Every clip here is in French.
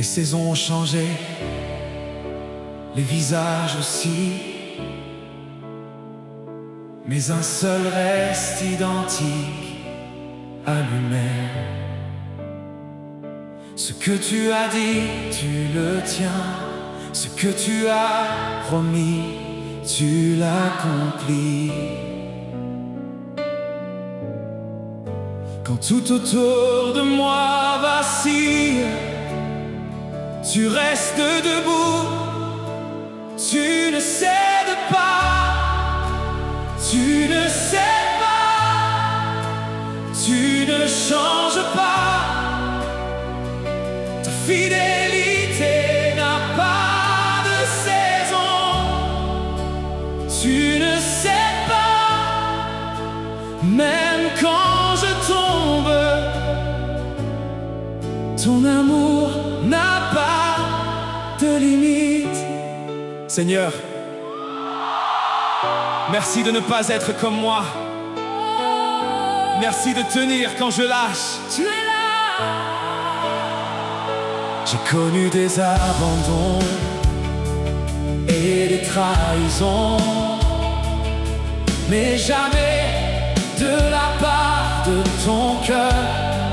saisons ont changé, les visages aussi, mais un seul reste identique à lui-même. Ce que tu as dit, tu le tiens. Ce que tu as promis, tu l'accomplis. Quand tout autour de moi vacille, tu restes debout, tu ne cèdes pas, tu ne cèdes pas, tu ne changes pas. Ta fidélité n'a pas de saison, tu ne cèdes pas, même quand je tombe, ton amour n'a pas de limite. Seigneur, merci de ne pas être comme moi. Merci de tenir quand je lâche. Tu es là. J'ai connu des abandons et des trahisons, mais jamais de la part de ton cœur.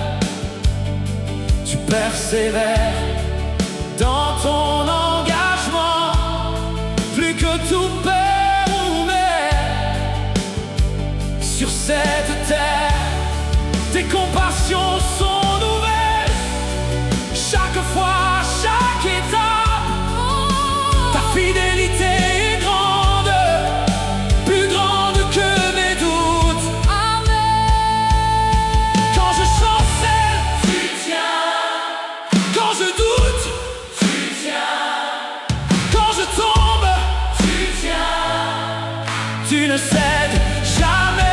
Tu persévères dans ton engagement, plus que tout père ou mère. Sur cette terre, tes compassions sont nouvelles. Chaque fois, chaque étape, ta fidélité est grande, plus grande que mes doutes. Amen. Quand je chancelle, tu tiens. Quand je doute, tu tiens. Quand je tombe, tu tiens. Tu ne cèdes jamais.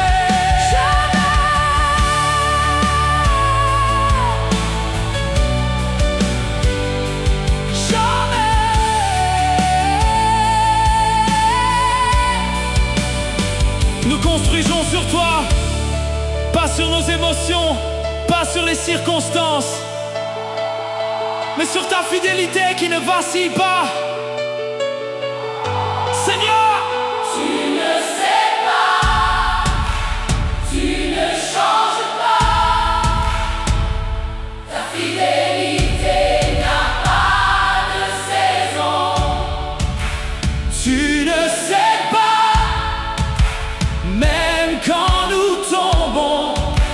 Nous construisons sur toi, pas sur nos émotions, pas sur les circonstances, mais sur ta fidélité qui ne vacille pas. Seigneur, Tu ne sais pas, tu ne changes pas, ta fidélité n'a pas de saison. tu ne cèdes pas, même quand nous tombons,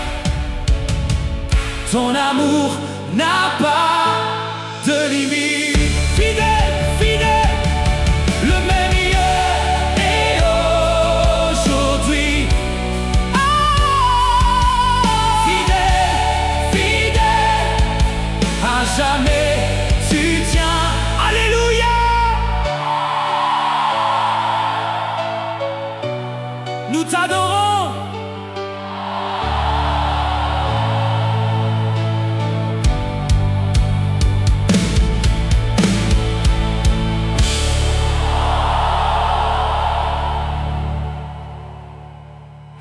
ton amour n'a pas de limite. Fidèle, fidèle, le même hier et aujourd'hui. Fidèle, fidèle, à jamais.